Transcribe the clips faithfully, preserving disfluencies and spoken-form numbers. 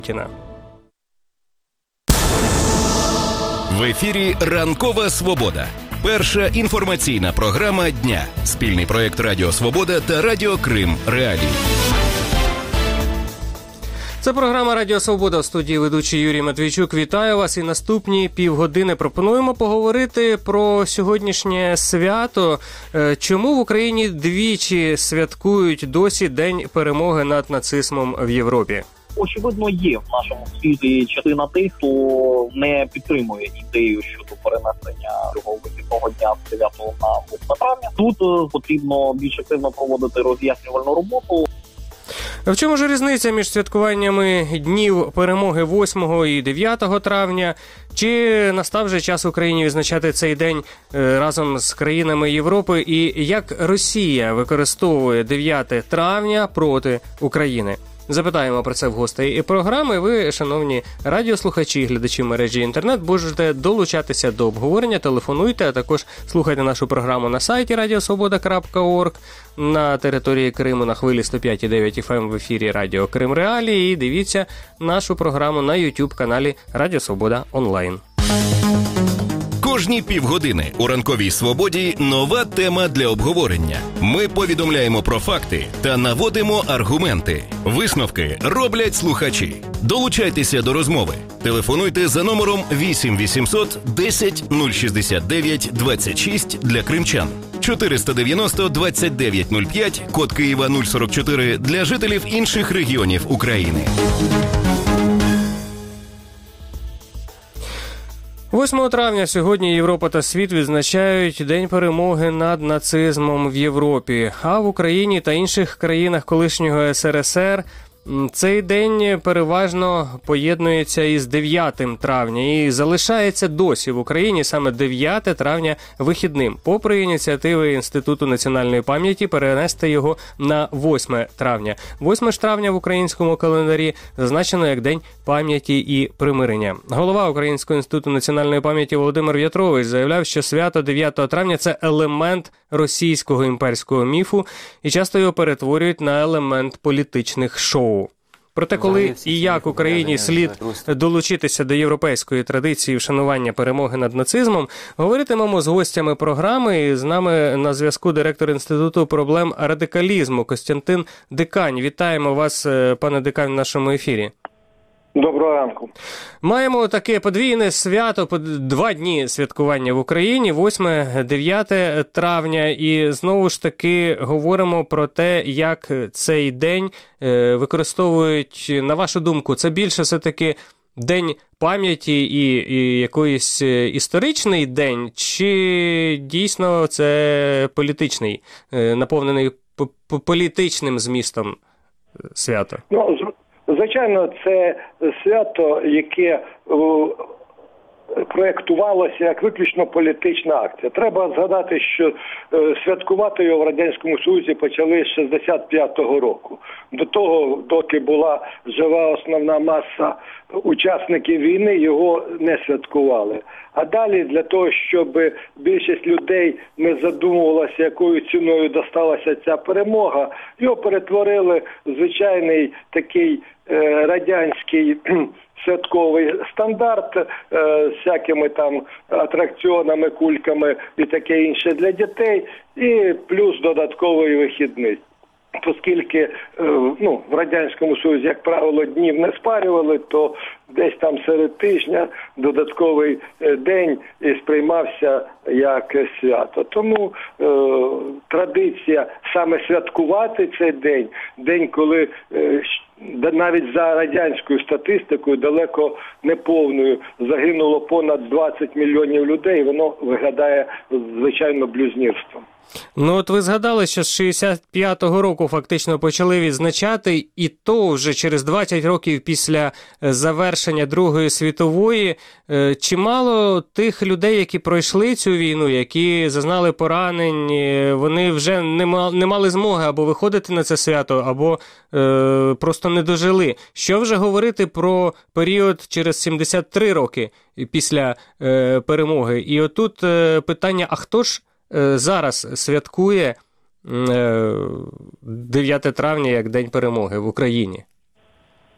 В ефірі «Ранкова Свобода». Перша інформаційна програма дня. Спільний проєкт Радіо Свобода та Радіо Крим Реалії. Це програма «Радіо Свобода», в студії ведучий Юрій Матвійчук. Вітаю вас, і наступні півгодини пропонуємо поговорити про сьогоднішнє свято. Чому в Україні двічі святкують досі День перемоги над нацизмом в Європі? Очевидно, є в нашому світі частина тих, хто не підтримує ідею щодо перенесення цього вихідного дня з дев'ятого на восьме травня. Тут потрібно більш активно проводити роз'яснювальну роботу. В чому ж різниця між святкуваннями днів перемоги восьмого і дев'ятого травня? Чи настав вже час Україні відзначати цей день разом з країнами Європи? І як Росія використовує дев'яте травня проти України? Запитаємо про це в гостей програми. Ви, шановні радіослухачі і глядачі мережі інтернет, можете долучатися до обговорення, телефонуйте, а також слухайте нашу програму на сайті радіосвобода крапка орг, на території Криму на хвилі сто п'ять і дев'ять еф ем в ефірі Радіо Крим Реалії, і дивіться нашу програму на YouTube-каналі Радіо Свобода онлайн. Кожні півгодини у «Ранковій Свободі» нова тема для обговорення. Ми повідомляємо про факти та наводимо аргументи. Висновки роблять слухачі. Долучайтеся до розмови. Телефонуйте за номером вісім вісімсот десять нуль шістдесят дев'ять двадцять шість для кримчан, чотириста дев'яносто двадцять дев'ять нуль п'ять, код Києва нуль сорок чотири для жителів інших регіонів України. восьмого травня сьогодні Європа та світ відзначають День перемоги над нацизмом в Європі. А в Україні та інших країнах колишнього ес ер ес ер цей день переважно поєднується із дев'ятим травня і залишається досі в Україні саме дев'яте травня вихідним, попри ініціативи Інституту національної пам'яті перенести його на восьме травня. восьме травня в українському календарі зазначено як День пам'яті і примирення. Голова Українського інституту національної пам'яті Володимир В'ятрович заявляв, що свято дев'ятого травня – це елемент російського імперського міфу і часто його перетворюють на елемент політичних шоу. Проте, коли і як Україні слід долучитися до європейської традиції вшанування перемоги над нацизмом, говоритимемо з гостями програми. І з нами на зв'язку директор Інституту проблем радикалізму Костянтин Дикань. Вітаємо вас, пане Дикань, в нашому ефірі. Доброго ранку. Маємо таке подвійне свято, два дні святкування в Україні, восьме-дев'яте травня, і знову ж таки говоримо про те, як цей день використовують, на вашу думку, це більше все-таки День пам'яті і, і якийсь історичний день, чи дійсно це політичний, наповнений політичним змістом свято? Ну, звичайно, це свято, яке проєктувалося як виключно політична акція. Треба згадати, що святкувати його в Радянському Союзі почали з шістдесят п'ятого року. До того, доки була жива основна маса учасників війни, його не святкували. А далі для того, щоб більшість людей не задумувалася, якою ціною досталася ця перемога, його перетворили в звичайний такий е, радянський святковий стандарт е, з всякими там атракціонами, кульками і таке інше для дітей, і плюс додатковий вихідний. Оскільки ну, в Радянському Союзі, як правило, днів не спарювали, то десь там серед тижня додатковий день сприймався як свято. Тому е, традиція саме святкувати цей день, день, коли е, навіть за радянською статистикою, далеко не повною, загинуло понад двадцять мільйонів людей, воно виглядає, звичайно, блюзнірством. Ну от ви згадали, що з шістдесят п'ятого року фактично почали відзначати, і то вже через двадцять років після завершення Другої світової. Чимало тих людей, які пройшли цю війну, які зазнали поранень, вони вже не мали змоги або виходити на це свято, або е, просто не дожили. Що вже говорити про період через сімдесят три роки після е, перемоги? І отут е, питання, а хто ж зараз святкує дев'яте травня як День перемоги в Україні?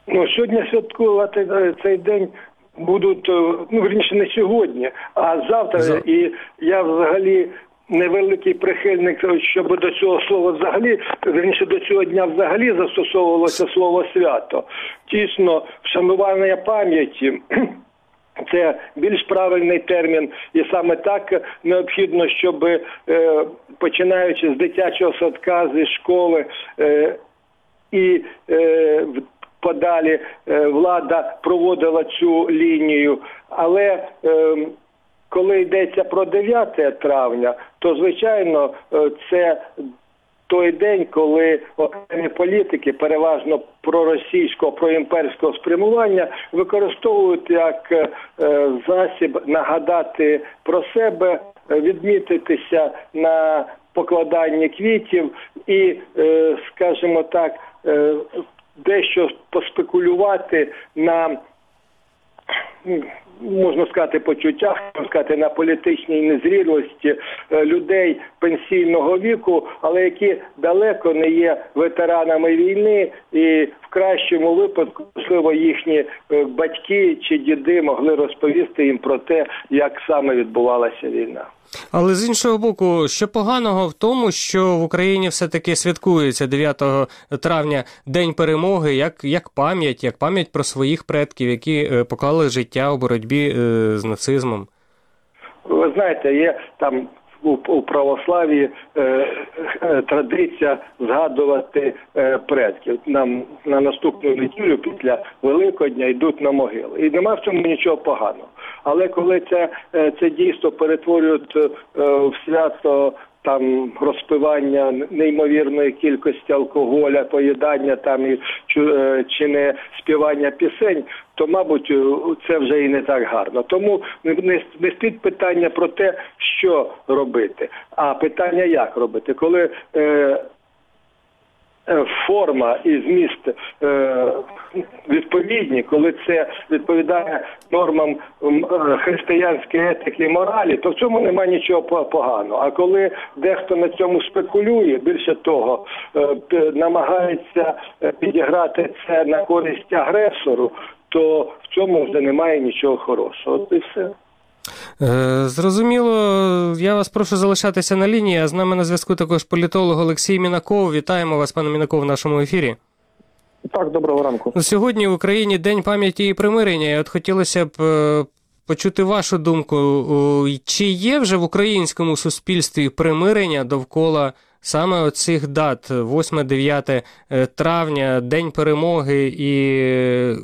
Ну, сьогодні святкувати цей день будуть, ну, вірніше, не сьогодні, а завтра. За... І я взагалі невеликий прихильник, щоб до цього слова взагалі, вірніше, до цього дня взагалі застосовувалося слово свято. Тісно, вшанування пам'яті – це більш правильний термін, і саме так необхідно, щоб, е, починаючи з дитячого садка, зі школи, е, і е, подалі е, влада проводила цю лінію. Але е, коли йдеться про дев'яте травня, то, звичайно, е, це той день, коли окремі політики, переважно проросійського, проімперського спрямування, використовують як е, засіб нагадати про себе, відмітитися на покладанні квітів і, е, скажімо так, е, дещо поспекулювати на, можна сказати, почуттях, можна сказати, на політичній незрілості людей пенсійного віку, але які далеко не є ветеранами війни, і в кращому випадку, можливо, їхні батьки чи діди могли розповісти їм про те, як саме відбувалася війна. Але з іншого боку, що поганого в тому, що в Україні все-таки святкується дев'ятого травня День Перемоги, як, як пам'ять, як пам'ять про своїх предків, які поклали життя у боротьбі е, з нацизмом? Ви знаєте, є там у, у православ'ї е, е, традиція згадувати е, предків. Нам на наступну неділю після Великодня йдуть на могили. І нема в цьому нічого поганого. Але коли це, це дійство перетворюють е, в свято там розпивання неймовірної кількості алкоголя, поїдання там і чи не співання пісень, то, мабуть, це вже і не так гарно. Тому не, не стоїть питання про те, що робити, а питання, як робити. Коли е, форма і зміст е, відповідні, коли це відповідає нормам християнської етики і моралі, то в цьому немає нічого поганого. А коли дехто на цьому спекулює, більше того, е, намагається підіграти це на користь агресору, то в цьому вже немає нічого хорошого. От і все. Зрозуміло. Я вас прошу залишатися на лінії, а з нами на зв'язку також політолог Олексій Мінаков. Вітаємо вас, пане Мінаков, в нашому ефірі. Так, доброго ранку. Сьогодні в Україні День пам'яті і примирення. І от хотілося б почути вашу думку. Чи є вже в українському суспільстві примирення довкола саме оцих дат восьме-дев'яте травня, День Перемоги і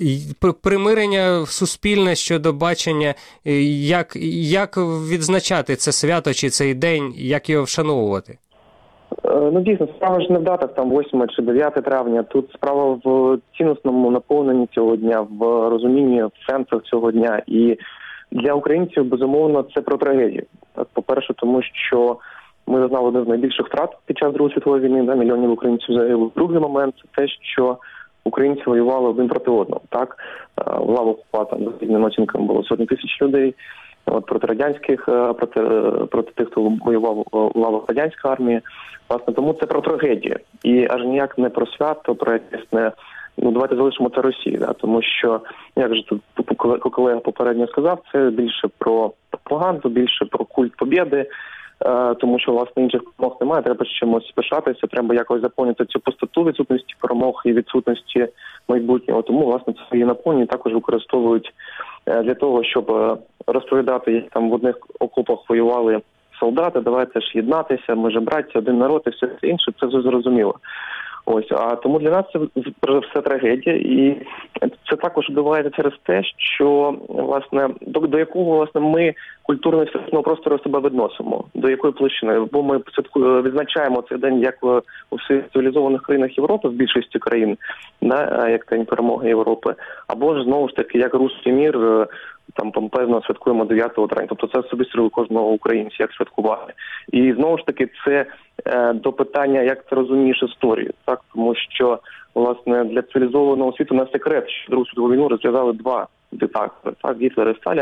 примирення суспільне щодо бачення, як, як відзначати це свято чи цей день, як його вшановувати? Ну, дійсно, справа ж не в датах, там восьме чи дев'яте травня. Тут справа в ціннісному наповненні цього дня, в розумінні, в сенсах цього дня. І для українців, безумовно, це про трагедію. По-перше, тому що ми зазнали один з найбільших втрат під час Другої світової війни, да, мільйонів українців загинули. Другий момент – це те, що українці воювали один проти одного. Так? В лавах УПА, там, за різними оцінками, було сотні тисяч людей. От проти радянських, проти, проти тих, хто воював у лавах радянської армії. Власне, тому це про трагедію. І аж ніяк не про свято, про якесь не... Ну, давайте залишимо це Росії, да? Тому що, як же тут колега попередньо сказав, це більше про пропаганду, більше про культ побєди, тому що, власне, інших перемог немає, треба чимось пишатися, треба якось заповнити цю пустоту відсутності перемог і відсутності майбутнього. Тому, власне, це свої наповнення також використовують для того, щоб розповідати, як там в одних окопах воювали солдати, давайте ж єднатися, ми же братці, один народ і все інше, це вже зрозуміло. Ось, а тому для нас це все трагедія, і це також відбувається через те, що, власне, до, до якого, власне, ми культурно-історичного простору себе відносимо, до якої площини, бо ми відзначаємо цей день як у всіх цивілізованих країнах Європи, в більшості країн, да, як День перемоги Європи, або ж, знову ж таки, як руський мір, там, помпезно святкуємо дев'ятого травня. Тобто це особисто у кожного українця, як святкувати. І, знову ж таки, це е, до питання, як ти розумієш історію. Так? Тому що, власне, для цивілізованого світу не секрет, що Другу світову війну розв'язали два диктатори. Так? Гітлер і Сталін.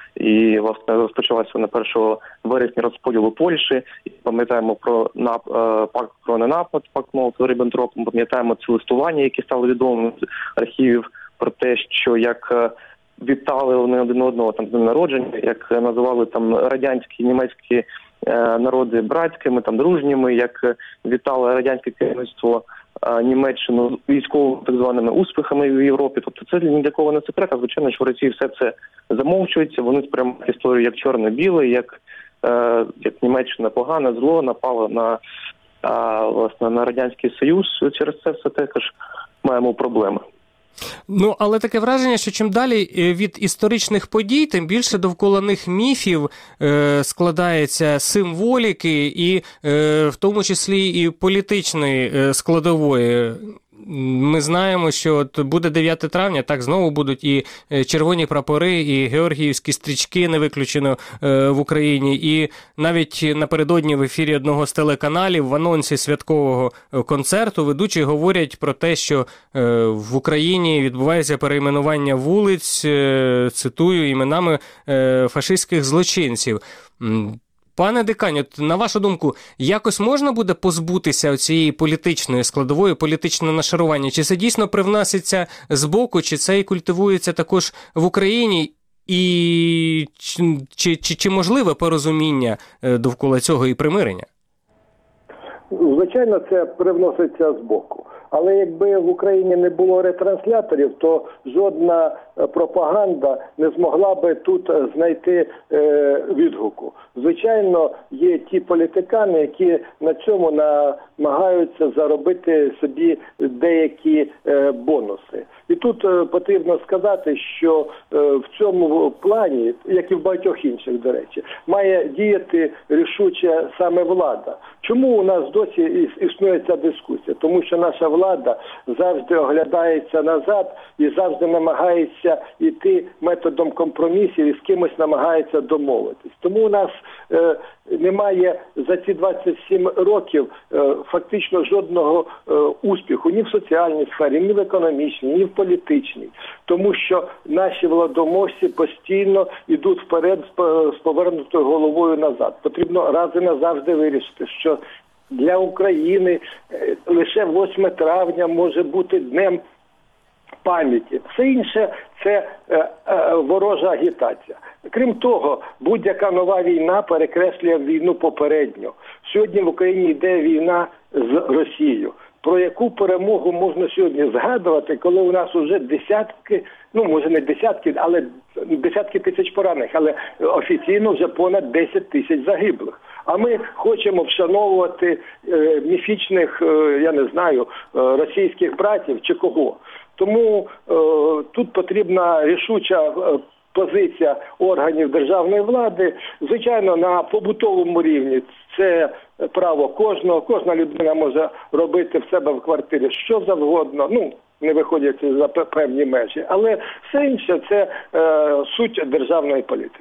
І, власне, розпочалася на першого вересня розподілу Польщі. І пам'ятаємо про нап... пакт про ненапад, пакт Молотова-Ріббентропа, пам'ятаємо ці листування, які стали відомими з архівів, про те, що як вітали вони один одного там з днем народження, як називали там радянські, німецькі е, народи братськими, там дружніми, як вітали радянське керівництво е, Німеччину військовими так званими успіхами в Європі. Тобто це ні для кого не секрет, а звичайно, що в Росії все це замовчується, вони сприймають історію як чорно-біле, як, е, як Німеччина погане, зло, напало на, е, власне, на Радянський Союз. Через це все також маємо проблеми. Ну, але таке враження, що чим далі від історичних подій, тим більше довкола них міфів е, складається символіки і е, в тому числі і політичної е, складової. Ми знаємо, що от буде дев'яте травня, так, знову будуть і червоні прапори, і георгіївські стрічки, не виключено, в Україні. І навіть напередодні в ефірі одного з телеканалів в анонсі святкового концерту ведучі говорять про те, що в Україні відбувається перейменування вулиць, цитую, іменами фашистських злочинців. Пане Дикань, от на вашу думку, якось можна буде позбутися цієї політичної складової, політичного нашарування? Чи це дійсно привноситься збоку, чи це і культивується також в Україні? І чи, чи, чи, чи можливе порозуміння довкола цього і примирення? Звичайно, це привноситься збоку. Але якби в Україні не було ретрансляторів, то жодна пропаганда не змогла би тут знайти е, відгуку. Звичайно, є ті політикани, які на цьому намагаються заробити собі деякі е, бонуси. І тут е, потрібно сказати, що е, в цьому плані, як і в багатьох інших, до речі, має діяти рішуче саме влада. Чому у нас досі існує ця дискусія? Тому що наша влада завжди оглядається назад і завжди намагається йти методом компромісів і з кимось намагається домовитись. Тому у нас е, немає за ці двадцять сім років е, фактично жодного е, успіху ні в соціальній сфері, ні в економічній, ні в політичній. Тому що наші владоможці постійно йдуть вперед з повернутою головою назад. Потрібно раз і назавжди вирішити, що для України лише восьме травня може бути днем пам'яті. Все інше – це е, е, ворожа агітація. Крім того, будь-яка нова війна перекреслює війну попередню. Сьогодні в Україні йде війна з Росією. Про яку перемогу можна сьогодні згадувати, коли у нас вже десятки, ну може не десятки, але десятки тисяч поранених, але офіційно вже понад десять тисяч загиблих. А ми хочемо вшановувати е, міфічних, е, я не знаю, е, російських братів чи кого. Тому е, тут потрібна рішуча е, позиція органів державної влади. Звичайно, на побутовому рівні це право кожного. Кожна людина може робити в себе в квартирі що завгодно, ну, не виходячи за певні межі. Але все інше – це е, суть державної політики.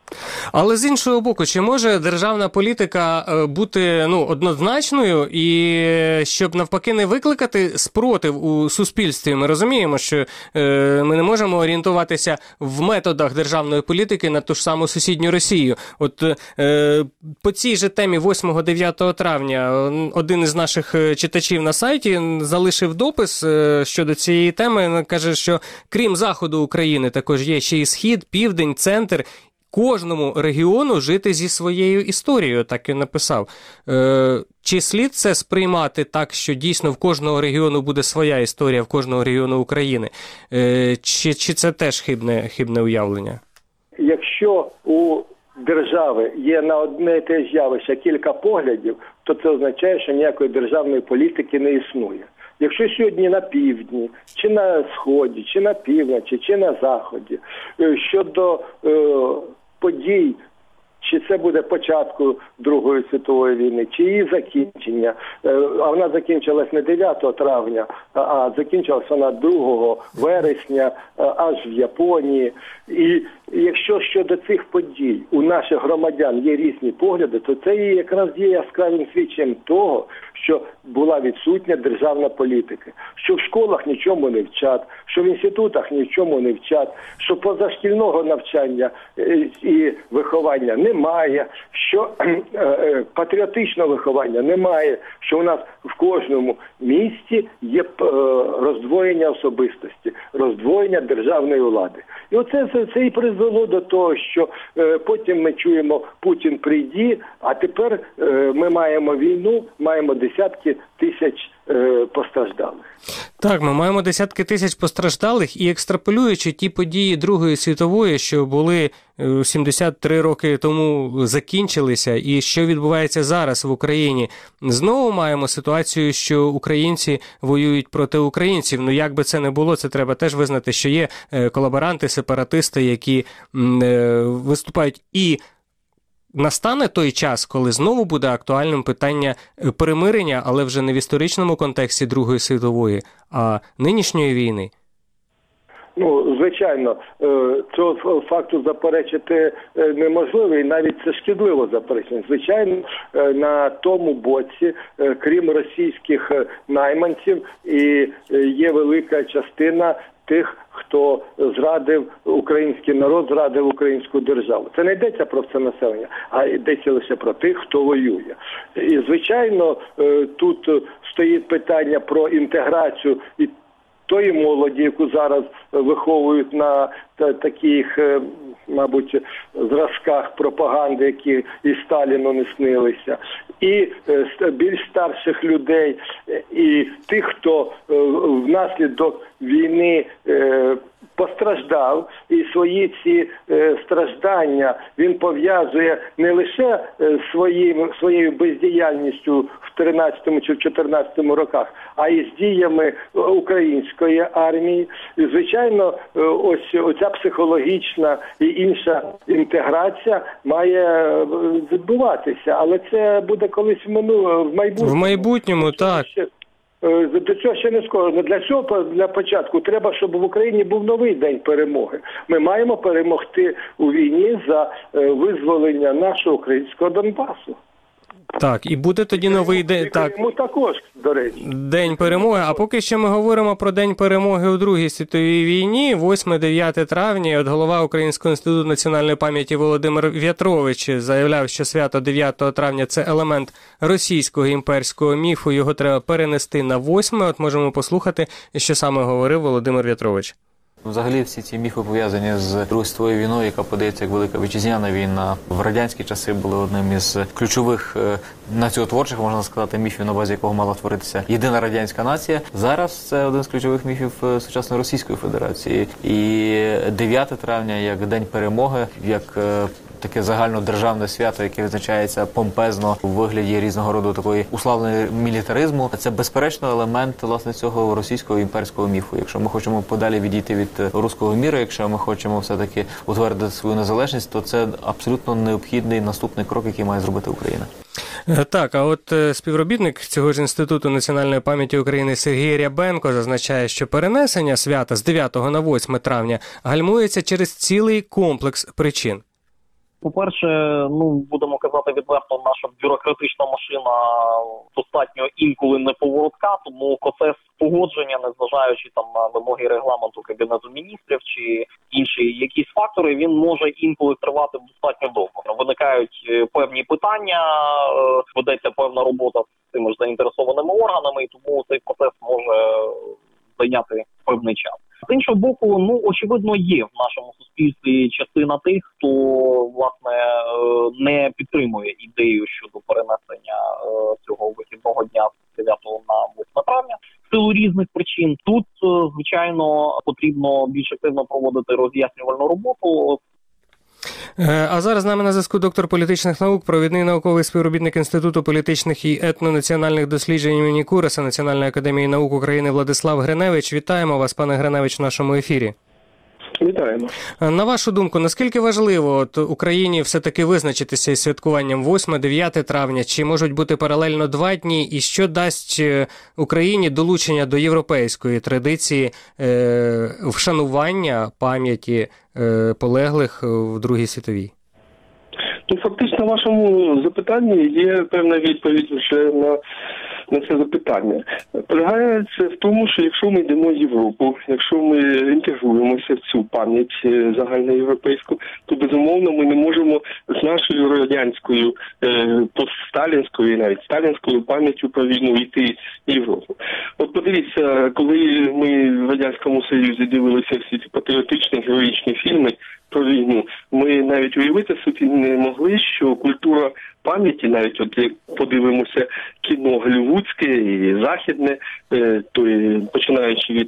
Але з іншого боку, чи може державна політика бути ну, однозначною і щоб навпаки не викликати спротив у суспільстві? Ми розуміємо, що е, ми не можемо орієнтуватися в методах державної політики на ту ж саму сусідню Росію. От е, по цій же темі восьмого-дев'ятого травня один із наших читачів на сайті залишив допис е, щодо цієї теми. Каже, що крім заходу України також є ще і схід, південь, центр. Кожному регіону жити зі своєю історією, так і написав. Е, чи слід це сприймати так, що дійсно в кожного регіону буде своя історія, в кожного регіону України? Е, чи, чи це теж хибне, хибне уявлення? Якщо у держави є на одне і те ж явище кілька поглядів, то це означає, що ніякої державної політики не існує. Якщо сьогодні на півдні, чи на сході, чи на півночі, чи на заході, щодо е, подій, чи це буде початку Другої світової війни, чи її закінчення, е, а вона закінчилась не дев'ятого травня, а закінчилась вона другого вересня, аж в Японії. І якщо щодо цих подій у наших громадян є різні погляди, то це якраз є яскравим свідченням того, що була відсутня державна політика, що в школах нічому не вчать, що в інститутах нічому не вчать, що позашкільного навчання і виховання немає, що патріотичного виховання немає, що у нас в кожному місті є роздвоєння особистості, роздвоєння державної влади. І оце це, це і призвело до того, що е, потім ми чуємо «Путін прийди», а тепер е, ми маємо війну, маємо десятки тисяч е, постраждалих. Так, ми маємо десятки тисяч постраждалих, і екстраполюючи ті події Другої світової, що були сімдесят три роки тому закінчилися, і що відбувається зараз в Україні, знову маємо ситуацію, що українці воюють проти українців. Ну, як би це не було, це треба теж визнати, що є колаборанти, сепаратисти, які виступають. І настане той час, коли знову буде актуальним питання перемирення, але вже не в історичному контексті Другої світової, а нинішньої війни. Ну, звичайно, цього факту заперечити неможливо, і навіть це шкідливо заперечення. Звичайно, на тому боці, крім російських найманців, і є велика частина тих, хто зрадив український народ, зрадив українську державу. Це не йдеться про все населення, а йдеться лише про тих, хто воює. І, звичайно, тут стоїть питання про інтеграцію і тої молоді, яку зараз виховують на таких, мабуть, зразках пропаганди, які і Сталіну не снилися, і більш старших людей, і тих, хто внаслідок війни постраждав, і свої ці е, страждання він пов'язує не лише е, своїм, своєю бездіяльністю в тринадцятому чи в чотирнадцятому роках, а й з діями української армії. І, звичайно, е, ось оця психологічна і інша інтеграція має відбуватися, але це буде колись в минулому, в майбутньому. В майбутньому, так. До цього ще не скоро. Для цього, для початку, треба, щоб в Україні був новий день перемоги. Ми маємо перемогти у війні за визволення нашого українського Донбасу. Так, і буде тоді новий день. Так, також, до речі. День перемоги. А поки що ми говоримо про День перемоги у Другій світовій війні, восьме-дев'яте травня, і от голова Українського інституту національної пам'яті Володимир В'ятрович заявляв, що свято дев'ятого травня – це елемент російського імперського міфу, його треба перенести на восьме. От можемо послухати, що саме говорив Володимир В'ятрович. Взагалі всі ці міфи пов'язані з Другою світовою війною, яка подається як Велика Вітчизняна війна. В радянські часи були одним із ключових націотворчих, можна сказати, міфів, на базі якого мала творитися єдина радянська нація. Зараз це один з ключових міфів сучасної Російської Федерації. І дев'яте травня як День перемоги, як таке загальнодержавне свято, яке відзначається помпезно у вигляді різного роду такої уславлення мілітаризму. Це, безперечно, елемент, власне, цього російського імперського міфу. Якщо ми хочемо подалі відійти від руського міра, якщо ми хочемо все-таки утвердити свою незалежність, то це абсолютно необхідний наступний крок, який має зробити Україна. Так, а от співробітник цього ж Інституту національної пам'яті України Сергій Рябенко зазначає, що перенесення свята з дев'ятого на восьме травня гальмується через цілий комплекс причин. По-перше, ну, будемо казати відверто, наша бюрократична машина достатньо інколи неповоротка, тому процес погодження, незважаючи там на вимоги регламенту Кабінету міністрів чи інші якісь фактори, він може інколи тривати достатньо довго. Виникають певні питання, ведеться певна робота з цими ж заінтересованими органами, і тому цей процес може зайняти певний час. З іншого боку, ну, очевидно, є в нашому суспільстві частина тих, хто, власне, не підтримує ідею щодо перенесення цього вихідного дня з дев'ятого на восьме травня в силу різних причин. Тут, звичайно, потрібно більш активно проводити роз'яснювальну роботу. А зараз з нами на зв'язку доктор політичних наук, провідний науковий співробітник Інституту політичних і етнонаціональних досліджень імені Кураса Національної академії наук України Владислав Гриневич. Вітаємо вас, пане Гриневич, в нашому ефірі. Вітаємо. На вашу думку, наскільки важливо от Україні все-таки визначитися із святкуванням восьме-дев'яте травня? Чи можуть бути паралельно два дні? І що дасть Україні долучення до європейської традиції е, вшанування пам'яті е, полеглих в Другій світовій? Ну, фактично, в вашому запитанні є певна відповідь вже на, на це запитання. Полягає це в тому, що якщо ми йдемо в Європу, якщо ми інтегруємося в цю пам'ять загальноєвропейську, то, безумовно, ми не можемо з нашою радянською, постсталінською і навіть сталінською пам'яттю про війну йти в Європу. От подивіться, коли ми в Радянському Союзі дивилися всі ці патріотичні, героїчні фільми про війну, ми навіть уявити собі не могли, що культура пам'яті, навіть от як подивимося кіно голлівудське і західне, то і починаючи від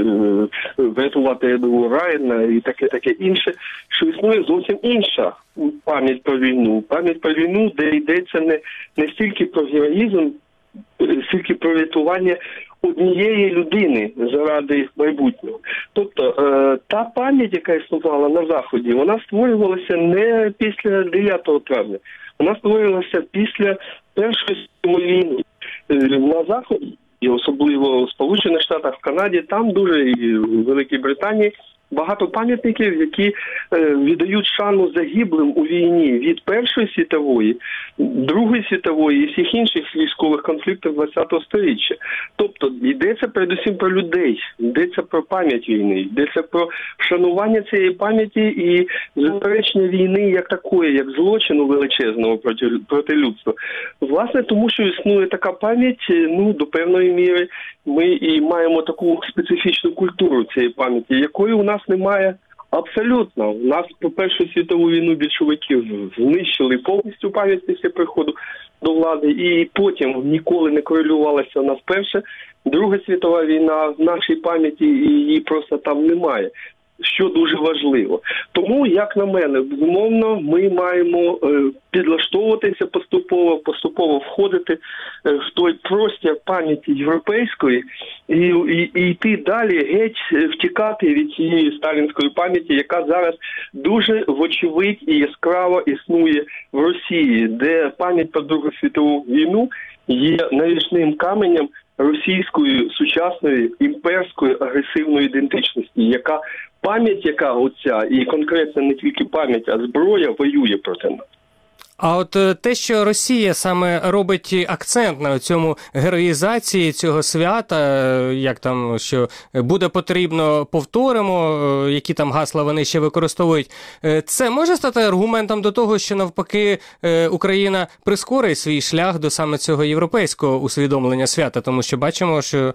«Врятувати Еду Райана» і таке таке інше, що існує зовсім інша пам'ять про війну. Пам'ять про війну, де йдеться не, не стільки про героїзм, стільки про рятування однієї людини заради майбутнього. Тобто е, та пам'ять, яка існувала на Заході, вона створювалася не після дев'ятого травня. Вона створювалася після Першої світової війни. Е, на Заході, і особливо в Сполучених Штатах, в Канаді, там дуже, і в Великій Британії, багато пам'ятників, які е, віддають шану загиблим у війні від Першої світової, Другої світової і всіх інших військових конфліктів ХХ століття. Тобто йдеться передусім про людей, йдеться про пам'ять війни, йдеться про вшанування цієї пам'яті і заперечення війни як такої, як злочину величезного проти, проти людства. Власне, тому що існує така пам'ять, ну, до певної міри ми і маємо таку специфічну культуру цієї пам'яті, якої у нас немає абсолютно. У нас по Першу світову війну більшовиків знищили повністю пам'ять після приходу до влади, і потім ніколи не корелювалася у нас Перша, Друга світова війна в нашій пам'яті, і її просто там немає. Що дуже важливо. Тому, як на мене, безумовно, ми маємо е, підлаштовуватися поступово, поступово входити е, в той простір пам'яті європейської і, і, і йти далі, геть втікати від цієї сталінської пам'яті, яка зараз дуже вочевидь і яскраво існує в Росії, де пам'ять про Другу світову війну є навіжним каменем російської сучасної імперської агресивної ідентичності, яка пам'ять, яка оця, і конкретно не тільки пам'ять, а зброя воює проти нас. А от те, що Росія саме робить акцент на цьому героїзації цього свята, як там, що буде потрібно, повторимо, які там гасла вони ще використовують, це може стати аргументом до того, що навпаки Україна прискорить свій шлях до саме цього європейського усвідомлення свята, тому що бачимо, що,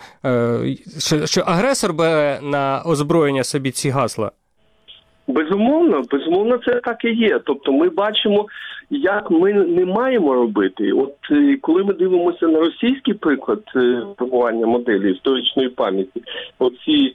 що, що агресор бере на озброєння собі ці гасла? Безумовно, безумовно, це так і є. Тобто ми бачимо, як ми не маємо робити. От коли ми дивимося на російський приклад формування моделі історичної пам'яті, оці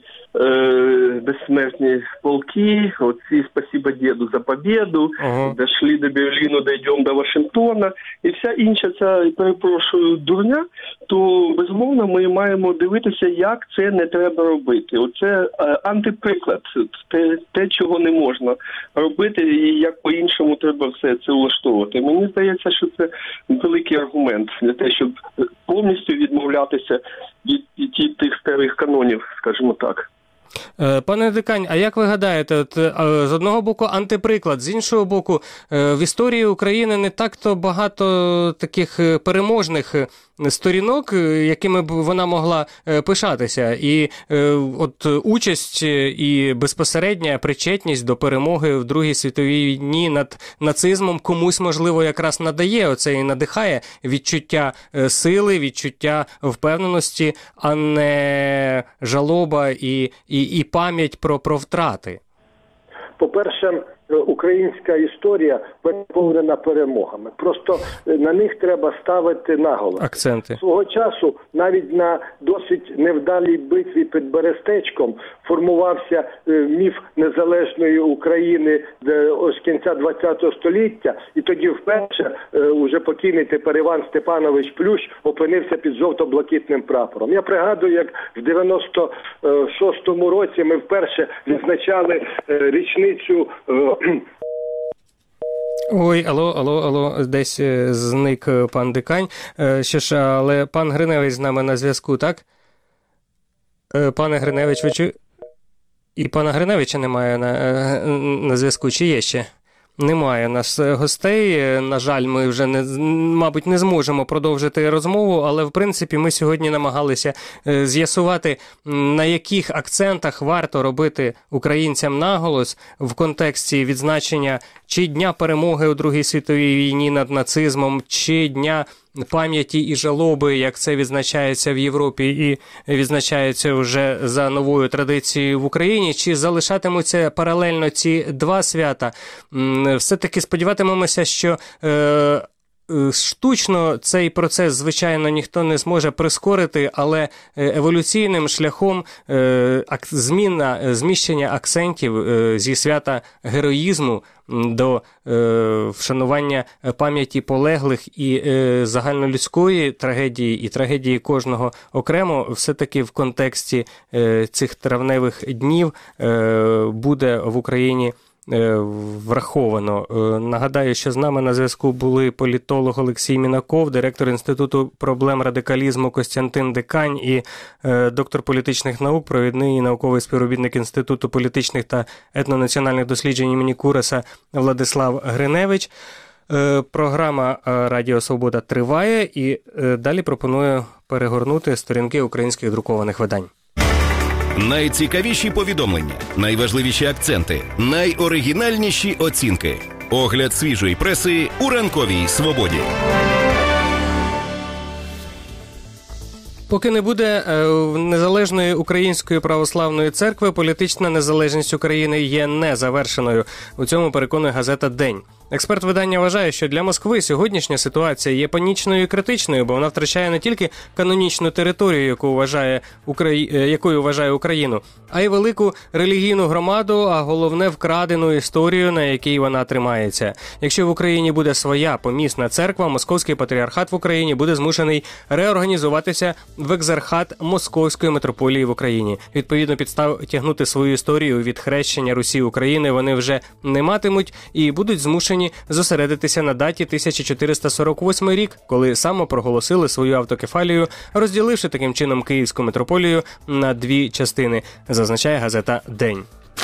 е, безсмертні полки, оці «Спасибо деду за победу», ага. «Дошли до Берліну, дійдемо до Вашингтона» і вся інша ця, перепрошую, дурня, то, безумовно, ми маємо дивитися, як це не треба робити. Оце е, антиприклад, те, те, чого не можна робити і як по-іншому треба все це влаштовувати. Мені здається, що це великий аргумент для те, щоб повністю відмовлятися від, від тих старих канонів, скажімо так. Пане Дикань, а як ви гадаєте, от, з одного боку антиприклад, з іншого боку, в історії України не так-то багато таких переможних сторінок, якими б вона могла пишатися. І от участь і безпосередня причетність до перемоги в Другій світовій війні над нацизмом комусь, можливо, якраз надає оце і надихає відчуття сили, відчуття впевненості, а не жалоба і, і, і пам'ять про, про втрати. По-перше, українська історія переповнена перемогами. Просто на них треба ставити наголос. Акценти. Свого часу навіть на досить невдалій битві під Берестечком формувався міф незалежної України з кінця ХХ століття, і тоді вперше уже покійний тепер Іван Степанович Плющ опинився під жовто-блакитним прапором. Я пригадую, як в дев'яносто шостому році ми вперше відзначали річницю. Ой, алло, алло, алло, десь зник пан Дикань. Що ж, але пан Гриневич з нами на зв'язку, так? Пане Гриневич, ви чу... І пана Гриневича немає на, на зв'язку, чи є ще? Немає у нас гостей. На жаль, ми вже, не, мабуть, не зможемо продовжити розмову, але, в принципі, ми сьогодні намагалися з'ясувати, на яких акцентах варто робити українцям наголос в контексті відзначення чи Дня перемоги у Другій світовій війні над нацизмом, чи Дня пам'яті і жалоби, як це відзначається в Європі і відзначається вже за новою традицією в Україні, чи залишатимуться паралельно ці два свята. Все-таки сподіватимемося, що е, штучно цей процес, звичайно, ніхто не зможе прискорити, але еволюційним шляхом е, зміна, зміщення акцентів е, зі свята героїзму до е, вшанування пам'яті полеглих і е, загальнолюдської трагедії, і трагедії кожного окремо, все-таки в контексті е, цих травневих днів е, буде в Україні враховано. Нагадаю, що з нами на зв'язку були політолог Олексій Мінаков, директор Інституту проблем радикалізму Костянтин Дикань і е, доктор політичних наук, провідний науковий співробітник Інституту політичних та етнонаціональних досліджень імені Кураса Владислав Гриневич. Е, програма «Радіо Свобода» триває і е, далі пропоную перегорнути сторінки українських друкованих видань. Найцікавіші повідомлення, найважливіші акценти, найоригінальніші оцінки. Огляд свіжої преси у ранковій «Свободі». Поки не буде незалежної Української православної церкви, політична незалежність України є незавершеною. У цьому переконує газета «День». Експерт видання вважає, що для Москви сьогоднішня ситуація є панічною і критичною, бо вона втрачає не тільки канонічну територію, яку вважає Украї... якою вважає Україну, а й велику релігійну громаду, а головне вкрадену історію, на якій вона тримається. Якщо в Україні буде своя помісна церква, Московський патріархат в Україні буде змушений реорганізуватися в екзархат Московської митрополії в Україні. Відповідно, підстав тягнути свою історію від хрещення Русі України вони вже не матимуть і будуть змушені зосередитися на даті тисяча чотириста сорок восьмий рік, коли самопроголосили свою автокефалію, розділивши таким чином Київську митрополію на дві частини, зазначає газета «День».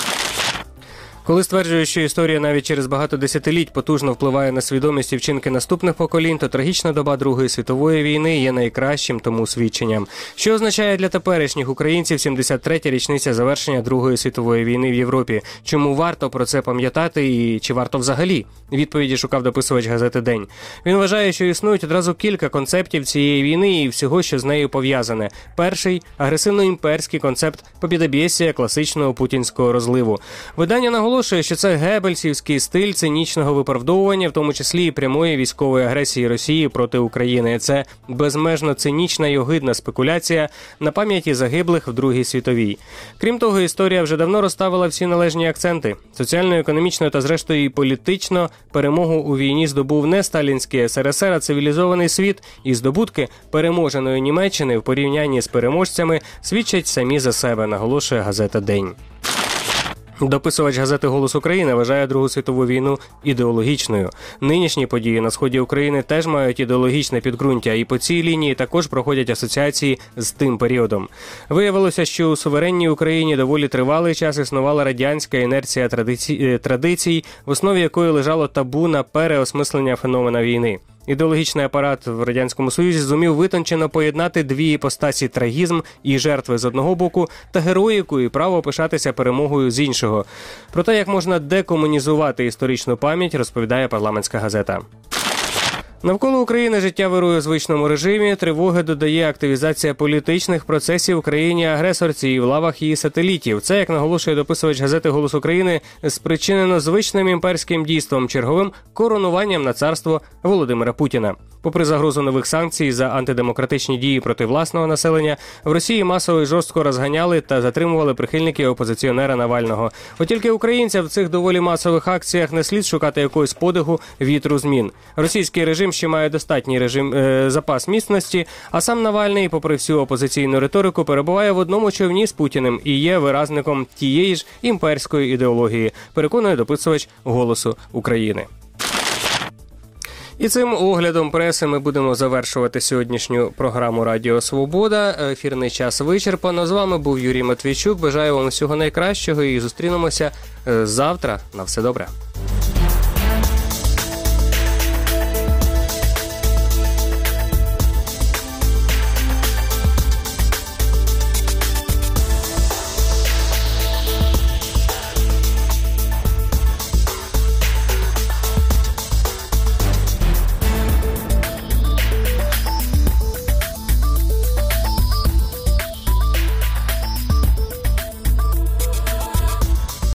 Коли стверджують, що історія навіть через багато десятиліть потужно впливає на свідомість і вчинки наступних поколінь, то трагічна доба Другої світової війни є найкращим тому свідченням. Що означає для теперішніх українців сімдесят третя річниця завершення Другої світової війни в Європі? Чому варто про це пам'ятати і чи варто взагалі? Відповіді шукав дописувач газети «День». Він вважає, що існують одразу кілька концептів цієї війни і всього, що з нею пов'язане. Перший – агресивно-імперський концепт побєдобєсія класичного путінського розливу. Видання наголошує, що це геббельсівський стиль цинічного виправдовування, в тому числі і прямої військової агресії Росії проти України. Це безмежно цинічна й огидна спекуляція на пам'яті загиблих в Другій світовій. Крім того, історія вже давно розставила всі належні акценти. Соціально, економічно та зрештою і політично перемогу у війні здобув не сталінський ес ер ес ер, а цивілізований світ, і здобутки переможеної Німеччини в порівнянні з переможцями свідчать самі за себе, наголошує газета «День». Дописувач газети «Голос України» вважає Другу світову війну ідеологічною. Нинішні події на сході України теж мають ідеологічне підґрунтя, і по цій лінії також проходять асоціації з тим періодом. Виявилося, що у суверенній Україні доволі тривалий час існувала радянська інерція традицій, традицій, в основі якої лежало табу на переосмислення феномена війни. Ідеологічний апарат в Радянському Союзі зумів витончено поєднати дві іпостасі: трагізм і жертви з одного боку та героїку і право пишатися перемогою з іншого. Про те, як можна декомунізувати історичну пам'ять, розповідає парламентська газета. Навколо України життя вирує у звичному режимі, тривоги додає активізація політичних процесів в країні-агресорці і в лавах її сателітів. Це, як наголошує дописувач газети «Голос України», спричинено звичним імперським дійством, черговим коронуванням на царство Володимира Путіна. Попри загрозу нових санкцій за антидемократичні дії проти власного населення, в Росії масово і жорстко розганяли та затримували прихильників опозиціонера Навального. От тільки українцям в цих доволі масових акціях не слід шукати якогось подиху, вітру змін. Російський режим ще має достатній режим е, запас міцності, а сам Навальний, попри всю опозиційну риторику, перебуває в одному човні з Путіним і є виразником тієї ж імперської ідеології, переконує дописувач «Голосу України». І цим оглядом преси ми будемо завершувати сьогоднішню програму «Радіо Свобода». Ефірний час вичерпано. З вами був Юрій Матвійчук. Бажаю вам всього найкращого і зустрінемося завтра. На все добре.